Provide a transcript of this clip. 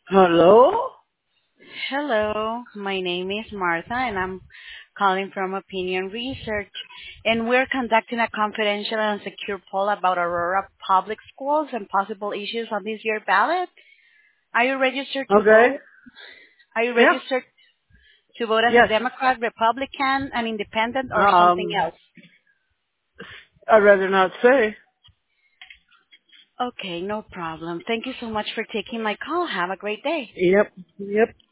Hello? Hello, my name is Martha and I'm calling from Opinion Research, and we're conducting a confidential and secure poll about Aurora Public Schools and possible issues on this year's ballot. Are you registered to Okay. vote? Are you Yeah. registered to vote as a Yes. Democrat, Republican, an independent, or something Um, else? I'd rather not say. Okay, no problem. Thank you so much for taking my call. Have a great day. Yep. Yep.